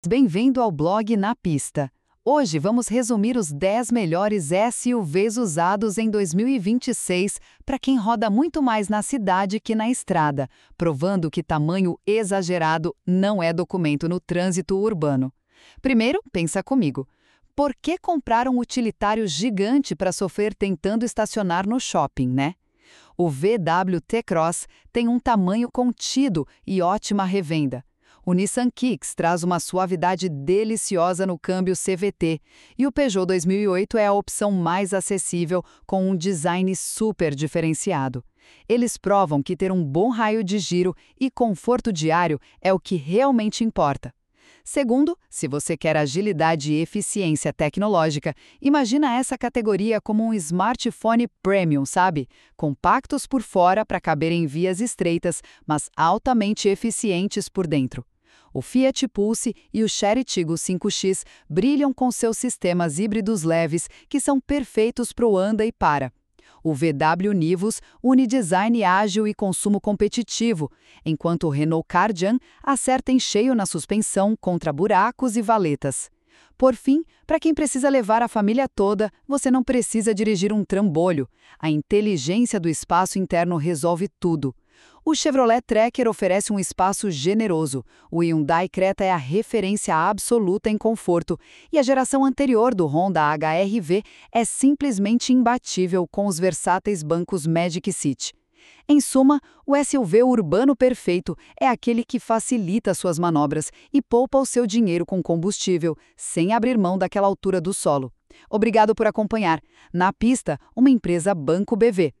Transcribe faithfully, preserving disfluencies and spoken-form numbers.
Bem-vindo ao blog Na Pista. Hoje vamos resumir os dez melhores S U Vs usados em dois mil e vinte e seis para quem roda muito mais na cidade que na estrada, provando que tamanho exagerado não é documento no trânsito urbano. Primeiro, pensa comigo. Por que comprar um utilitário gigante para sofrer tentando estacionar no shopping, né? O V W T-Cross tem um tamanho contido e ótima revenda. O Nissan Kicks traz uma suavidade deliciosa no câmbio C V T e o Peugeot dois mil e oito é a opção mais acessível com um design super diferenciado. Eles provam que ter um bom raio de giro e conforto diário é o que realmente importa. Segundo, se você quer agilidade e eficiência tecnológica, imagina essa categoria como um smartphone premium, sabe? Compactos por fora para caber em vias estreitas, mas altamente eficientes por dentro. O Fiat Pulse e o Chery Tiggo cinco X brilham com seus sistemas híbridos leves que são perfeitos para o anda e para. O V W Nivus une design ágil e consumo competitivo, enquanto o Renault Kardian acerta em cheio na suspensão contra buracos e valetas. Por fim, para quem precisa levar a família toda, você não precisa dirigir um trambolho. A inteligência do espaço interno resolve tudo. O Chevrolet Tracker oferece um espaço generoso, o Hyundai Creta é a referência absoluta em conforto e a geração anterior do Honda H R V é simplesmente imbatível com os versáteis bancos Magic Seat. Em suma, o S U V urbano perfeito é aquele que facilita suas manobras e poupa o seu dinheiro com combustível, sem abrir mão daquela altura do solo. Obrigado por acompanhar. Na Pista, uma empresa Banco B V.